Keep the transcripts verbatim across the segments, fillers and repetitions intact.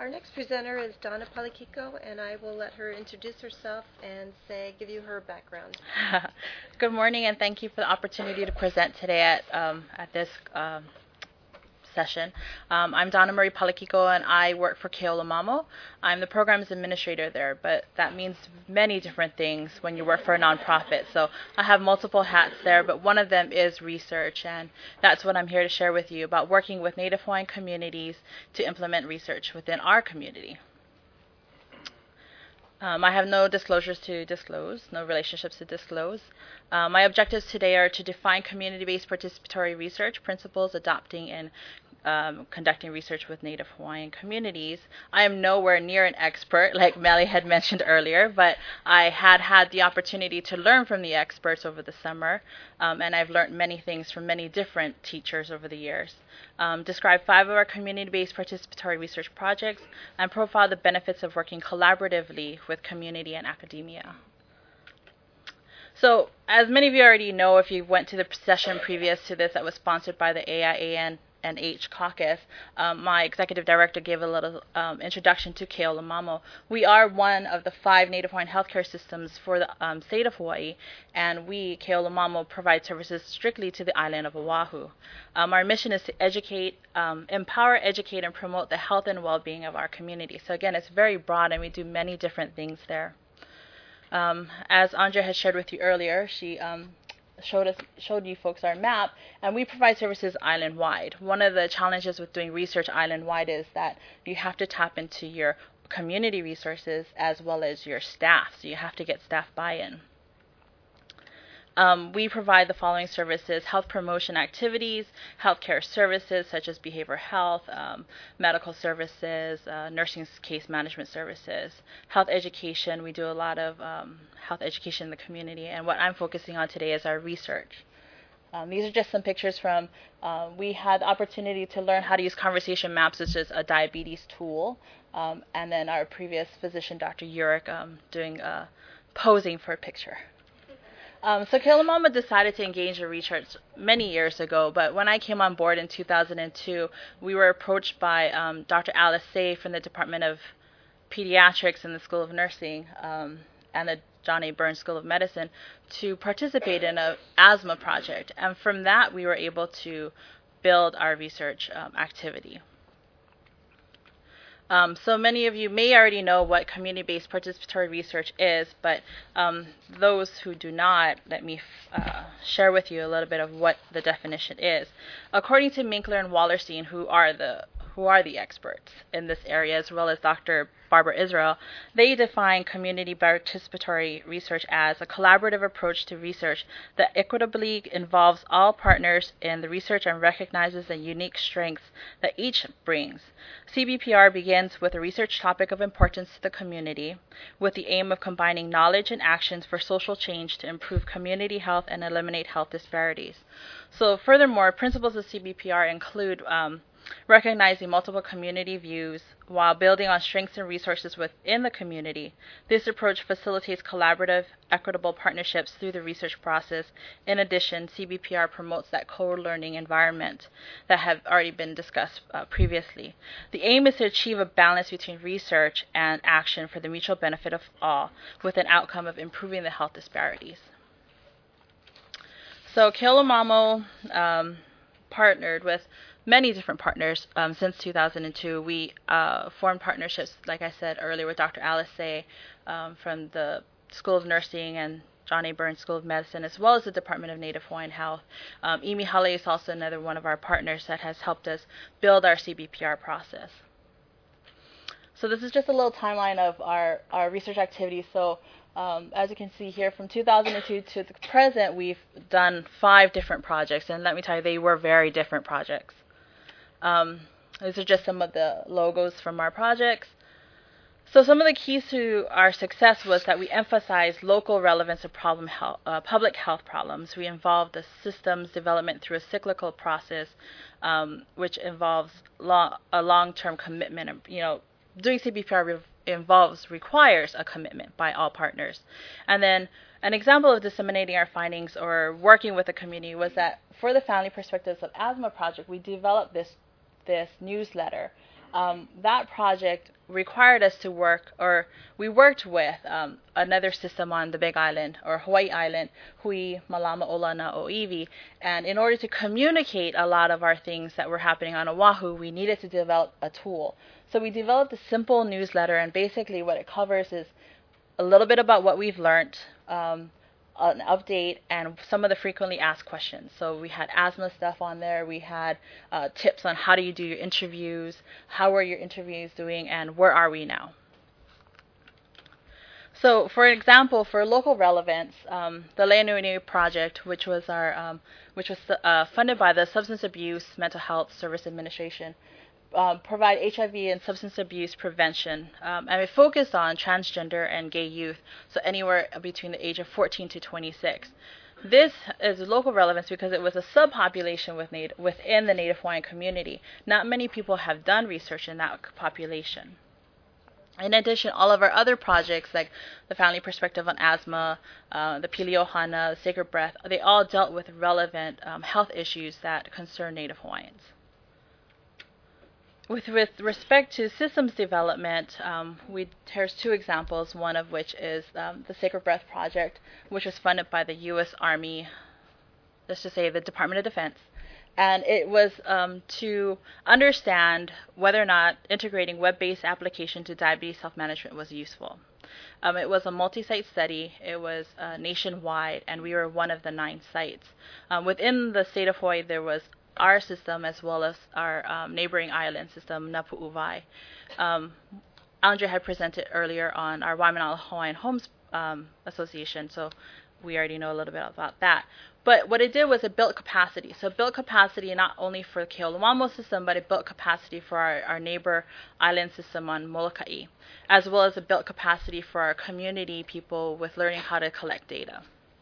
Our next presenter is Donna Palikiko, and I will let her introduce herself and say, give you her background. Good morning, and thank you for the opportunity to present today at um, at this um, session. Um, I'm Donna Marie Palikiko, and I work for Keola Mamo. I'm the programs administrator there, but that means many different things when you work for a nonprofit. So I have multiple hats there, but one of them is research, and that's what I'm here to share with you about working with Native Hawaiian communities to implement research within our community. Um, I have no disclosures to disclose, no relationships to disclose. Uh, my objectives today are to define community-based participatory research principles, adopting and um, conducting research with Native Hawaiian communities. I am nowhere near an expert, like Melly had mentioned earlier, but I had had the opportunity to learn from the experts over the summer, um, and I've learned many things from many different teachers over the years. Um, describe five of our community-based participatory research projects, and profile the benefits of working collaboratively with community and academia. So, as many of you already know, if you went to the session previous to this that was sponsored by the A I A N and H Caucus, um, my executive director gave a little um, introduction to Keola Mamo. We are one of the five Native Hawaiian healthcare systems for the um, state of Hawaii, and we, Keola Mamo, provide services strictly to the island of Oahu. Um, our mission is to educate, um, empower, educate, and promote the health and well-being of our community. So again, it's very broad, and we do many different things there. Um, as Andrea had shared with you earlier, she um, showed us, showed you folks our map, and we provide services island-wide. One of the challenges with doing research island-wide is that you have to tap into your community resources as well as your staff, so you have to get staff buy-in. Um, we provide the following services: health promotion activities, healthcare services such as behavioral health, um, medical services, uh, nursing case management services, health education. We do a lot of um, health education in the community, and what I'm focusing on today is our research. Um, these are just some pictures from, uh, we had the opportunity to learn how to use conversation maps, which is a diabetes tool, um, and then our previous physician, Doctor Urick, um, doing uh, posing for a picture. Um, so Keola Mamo decided to engage in research many years ago, but when I came on board in two thousand two, we were approached by um, Doctor Alice Say from the Department of Pediatrics in the School of Nursing um, and the John A. Burns School of Medicine to participate in an asthma project. And from that, we were able to build our research um, activity. Um, so many of you may already know what community-based participatory research is, but um, those who do not, let me uh, share with you a little bit of what the definition is. According to Minkler and Wallerstein, who are the who are the experts in this area, as well as Doctor Barbara Israel, they define community participatory research as a collaborative approach to research that equitably involves all partners in the research and recognizes the unique strengths that each brings. C B P R begins with a research topic of importance to the community, with the aim of combining knowledge and actions for social change to improve community health and eliminate health disparities. So furthermore, principles of C B P R include um, recognizing multiple community views while building on strengths and resources within the community. This approach facilitates collaborative, equitable partnerships through the research process. In addition, C B P R promotes that co-learning environment that have already been discussed uh, previously. The aim is to achieve a balance between research and action for the mutual benefit of all, with an outcome of improving the health disparities. So Keola Mamo um, partnered with many different partners um, since two thousand two. We uh, formed partnerships, like I said earlier, with Doctor Alice Say um, from the School of Nursing and John A. Burns School of Medicine, as well as the Department of Native Hawaiian Health. Um, Imi Hale is also another one of our partners that has helped us build our C B P R process. So this is just a little timeline of our, our research activities. So um, as you can see here, from two thousand two to the present, we've done five different projects, and let me tell you, they were very different projects. Um, these are just some of the logos from our projects. So some of the keys to our success was that we emphasized local relevance of problem health, uh, public health problems. We involved the systems development through a cyclical process, um, which involves long, a long-term commitment. You know, doing C B P R re- involves, requires a commitment by all partners. And then an example of disseminating our findings or working with the community was that for the Family Perspectives of Asthma project, we developed this this newsletter Um, that project required us to work, or we worked with um, another system on the Big Island, or Hawaii Island, Hui, Malama, Ola, na Oiwi. And in order to communicate a lot of our things that were happening on Oahu, we needed to develop a tool. So we developed a simple newsletter, and basically what it covers is a little bit about what we've learned, um, an update, and some of the frequently asked questions. So we had asthma stuff on there. We had uh, tips on how do you do your interviews, how are your interviews doing, and where are we now. So, for example, for local relevance, um, the Le'anui project, which was our, um, which was uh, funded by the Substance Abuse Mental Health Service Administration, Um, provide H I V and substance abuse prevention, um, and we focused on transgender and gay youth, so anywhere between the age of fourteen to twenty-six. This is local relevance because it was a subpopulation with Native, within the Native Hawaiian community. Not many people have done research in that population. In addition, all of our other projects, like the Family Perspective on Asthma, uh, the Piliohana, the Sacred Breath, they all dealt with relevant um, health issues that concern Native Hawaiians. With, with respect to systems development, um, we, here's two examples, one of which is um, the Sacred Breath Project, which was funded by the U S Army, let's just say the Department of Defense. And it was um, to understand whether or not integrating web-based application to diabetes self-management was useful. Um, it was a multi-site study. It was uh, nationwide, and we were one of the nine sites. Um, within the state of Hawaii, there was our system as well as our um, neighboring island system, Napu'uwai. Um, Andre had presented earlier on our Waimanalo Hawaiian Homes um, Association, so we already know a little bit about that. But what it did was it built capacity. So it built capacity not only for the Keolomamo system, but it built capacity for our, our neighbor island system on Molokai, as well as it built capacity for our community people with learning how to collect data.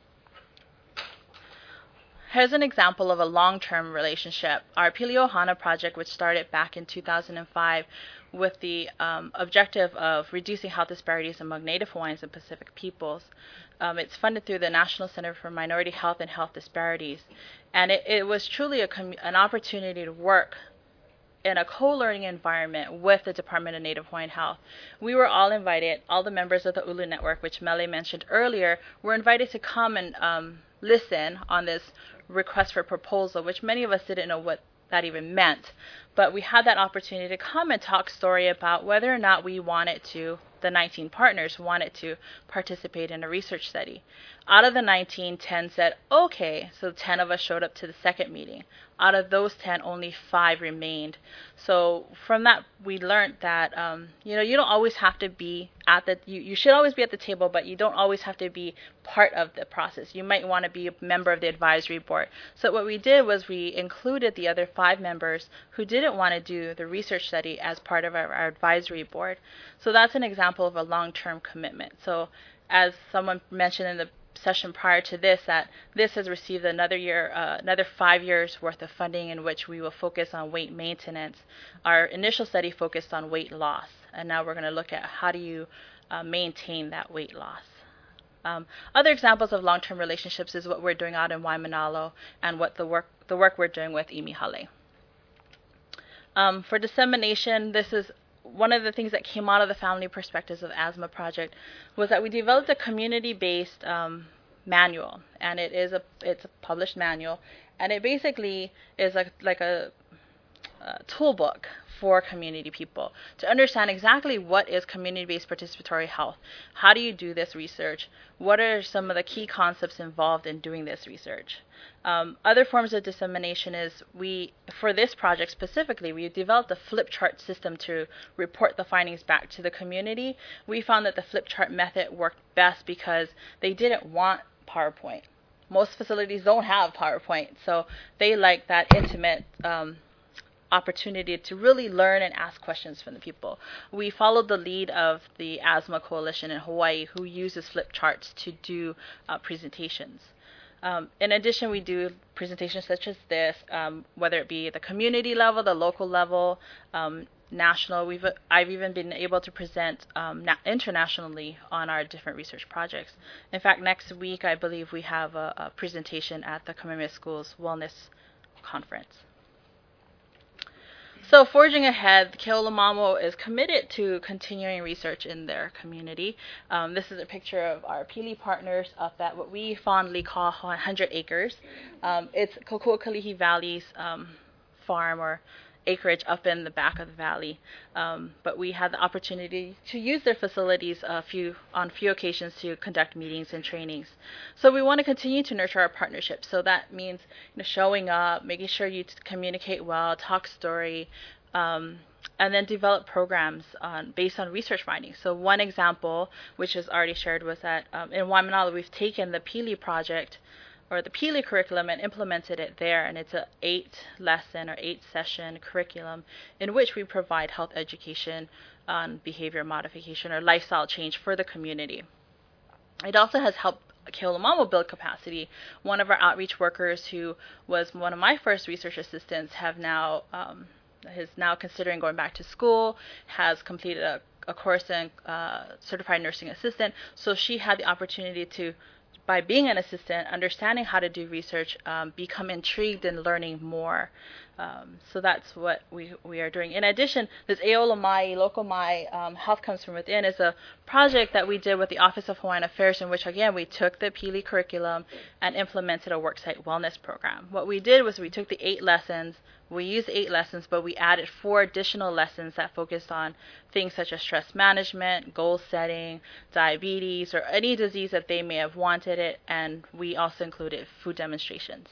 Here's an example of a long-term relationship. Our Piliohana project, which started back in two thousand five with the um, objective of reducing health disparities among Native Hawaiians and Pacific peoples. Um, it's funded through the National Center for Minority Health and Health Disparities. And it, it was truly a com- an opportunity to work in a co-learning environment with the Department of Native Hawaiian Health. We were all invited, all the members of the Ulu Network, which Mele mentioned earlier, were invited to come and um, listen on this request for proposal, which many of us didn't know what that even meant. But we had that opportunity to come and talk story about whether or not we wanted to, the nineteen partners wanted to participate in a research study. Out of the nineteen, ten said, okay, so ten of us showed up to the second meeting. Out of those ten, only five remained. So from that, we learned that, um, you know, you don't always have to be at the, you, you should always be at the table, but you don't always have to be part of the process. You might want to be a member of the advisory board. So what we did was we included the other five members who didn't want to do the research study as part of our, our advisory board. So that's an example of a long-term commitment. So as someone mentioned in the session prior to this, that this has received another year, uh, another five years worth of funding in which we will focus on weight maintenance. Our initial study focused on weight loss, and now we're going to look at how do you uh, maintain that weight loss. Um, other examples of long-term relationships is what we're doing out in Waimanalo and what the work the work we're doing with Imihale. Um, for dissemination, this is one of the things that came out of the Family Perspectives of Asthma project was that we developed a community-based um, manual, and it is a it's a published manual, and it basically is a, like a, a toolbook for community people to understand exactly what is community-based participatory health. How do you do this research? What are some of the key concepts involved in doing this research? Um, other forms of dissemination is we, for this project specifically, we developed a flip chart system to report the findings back to the community. We found that the flip chart method worked best because they didn't want PowerPoint. Most facilities don't have PowerPoint, so they like that intimate um, opportunity to really learn and ask questions from the people. We followed the lead of the Asthma Coalition in Hawaii, who uses flip charts to do uh, presentations. Um, in addition, we do presentations such as this, um, whether it be at the community level, the local level, um, national. We've I've even been able to present um, na- internationally on our different research projects. In fact, next week I believe we have a, a presentation at the Kamehameha School's Wellness Conference. So forging ahead, Keolamamo is committed to continuing research in their community. Um, this is a picture of our Pili partners up at what we fondly call one hundred acres. Um, it's Kokuokalihi Valley's um, farm or acreage up in the back of the valley. Um, but we had the opportunity to use their facilities a few on a few occasions to conduct meetings and trainings. So we want to continue to nurture our partnership. So that means you know, showing up, making sure you t- communicate well, talk story, um, and then develop programs on, based on research findings. So one example, which is already shared, was that um, in Waimanalo we've taken the Pili project or the Pili curriculum and implemented it there, and it's a eight lesson or eight session curriculum in which we provide health education on behavior modification or lifestyle change for the community. It also has helped Keolamamo build capacity. One of our outreach workers, who was one of my first research assistants, have now um, is now considering going back to school, has completed a, a course in uh, certified nursing assistant, so she had the opportunity to, by being an assistant, understanding how to do research, um, become intrigued in learning more. Um, so that's what we we are doing. In addition, this Aola Mai, Local Mai, um, Health Comes From Within is a project that we did with the Office of Hawaiian Affairs, in which, again, we took the Pili curriculum and implemented a worksite wellness program. What we did was we took the eight lessons, we used eight lessons, but we added four additional lessons that focused on things such as stress management, goal setting, diabetes, or any disease that they may have wanted it, and we also included food demonstrations.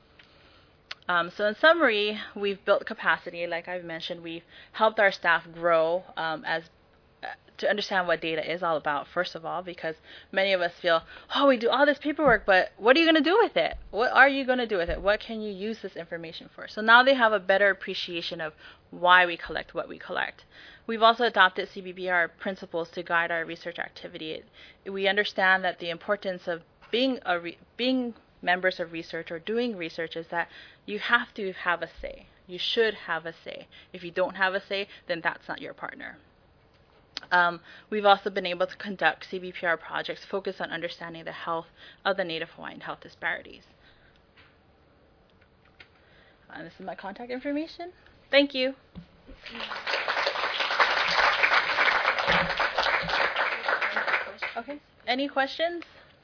Um, so in summary, we've built capacity. Like I've mentioned, we've helped our staff grow um, as uh, to understand what data is all about, first of all, because many of us feel, oh, we do all this paperwork, but what are you going to do with it? What are you going to do with it? What can you use this information for? So now they have a better appreciation of why we collect what we collect. We've also adopted C B B R principles to guide our research activity. It, we understand that the importance of being a re- being members of research or doing research is that you have to have a say. You should have a say. If you don't have a say, then that's not your partner. Um, we've also been able to conduct C B P R projects focused on understanding the health of the Native Hawaiian health disparities. And this is my contact information. Thank you. Okay. Any questions?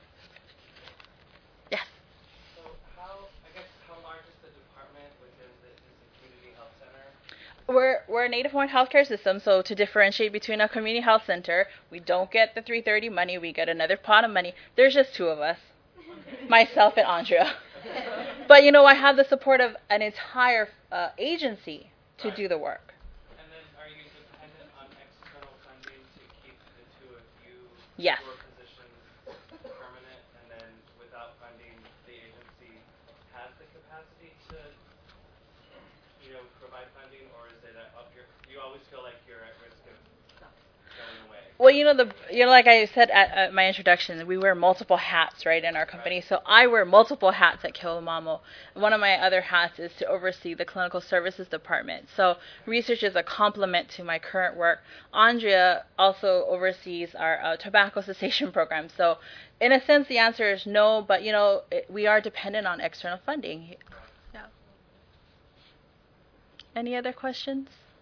Yes. So how, I guess, how large is the department within the, the community health center? We're we're a Native Hawaiian healthcare system, so to differentiate between a community health center, we don't get the three thirty money, we get another pot of money. There's just two of us, myself and Andrea. But you know, I have the support of an entire uh, agency to Right. do the work. And then are you dependent on external funding to keep the two of you, Yes. your positions permanent, and then without funding, the agency has the capacity to, you know, provide funding, or is it up your, you always feel like you're at risk of going away? Well, you know, the you know, like I said at, at my introduction, we wear multiple hats, right, in our company. Right. So I wear multiple hats at Keolamamo. One of my other hats is to oversee the clinical services department. So research is a complement to my current work. Andrea also oversees our uh, tobacco cessation program. So in a sense, the answer is no, but you know, it, we are dependent on external funding. Yeah. Any other questions?